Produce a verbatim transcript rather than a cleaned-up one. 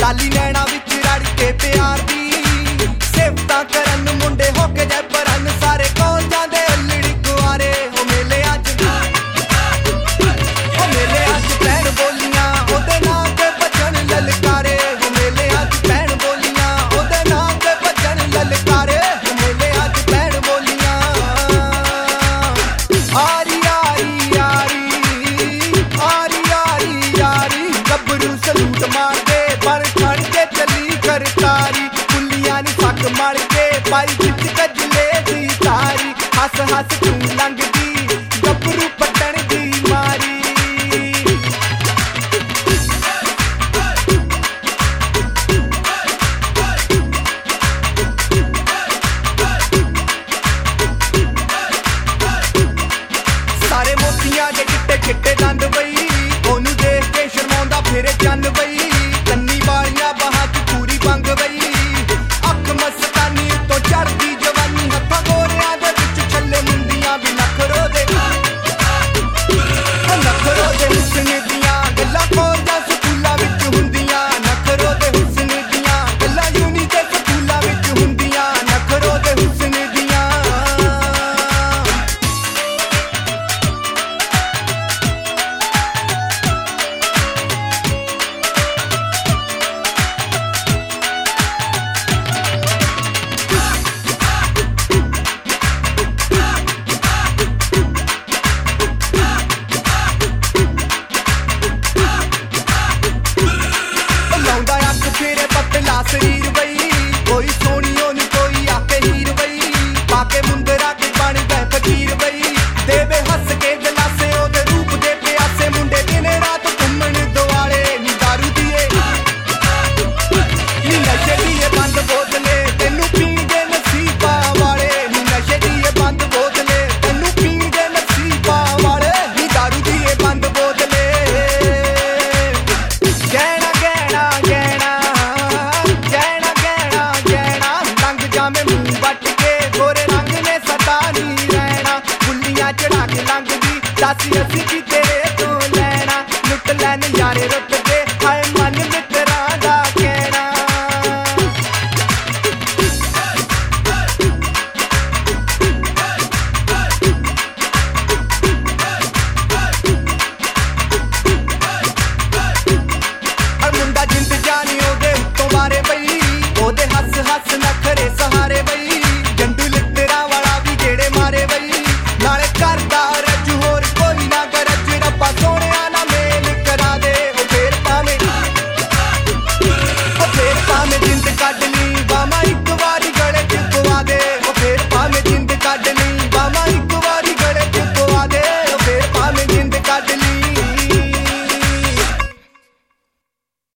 लाली नैना विच रड़ के प्यार दी सिफतां करन मुंडे हो के जै परन सारे कौन जांदे अल्लड़ी कुआरे हो मेले अज हो मेले अज भैन बोलियां ओदे नाम ते बजन ललकारे हो मेले अज भैन बोलियां ओदे नाम ते बजन ललकारे हो मेले अज भैन बोलियां आरी आरी यारी आरी आरी यारी गबरू सलूट मार दे पर खड़ के चली करतारी कुलियां नी फक मार के पाई खिच कजले दी तारी हस हस तू लंघदी गबरू पटन दी मारी सारे मोतियां दे चिट्टे चिट्टे दंद बई ओनू देख के शर्माउंदा फिरे चंद बई कन्नी वालियां बाहां च पूरी बंग बई अख मस्तानी तो चढ़दी जवानी हत्थां गोरियां दे विच छल्ले मुंदियां भी नखरो दे नखरो दे हुस्न दियां गल्लां कॉलजां स्कूलां विच हुंदियां नखरो दे हुस्न दियां गल्लां यूनी ते स्कूलां विच हुंदियां नखरो दे हुस्न दियां लाउंदा अख फेरे पतला शरीर बई कोई सोनी ओनू कोई आके हीर बई पाके मुंदरा के पानी बह फकीर बई देवे हस के दिलासे ओदे रूप दे प्यासे मुंडे दिन रात घूमण दुआले नी दारू दिए नी नशे दिए बंद बोतले तेनू पीण दे नसीबा वाले नी नशे दिए बंद बोतले तेनू पीण दे नसीबा वाले नी दारू दिए बंद बोतले गहना गहना गहना गहना गहना गहना लंघ जावे मुंह बट के गोरे रंग ने सता नी रहना गुल्लियां चढ़ा के लंघदी दस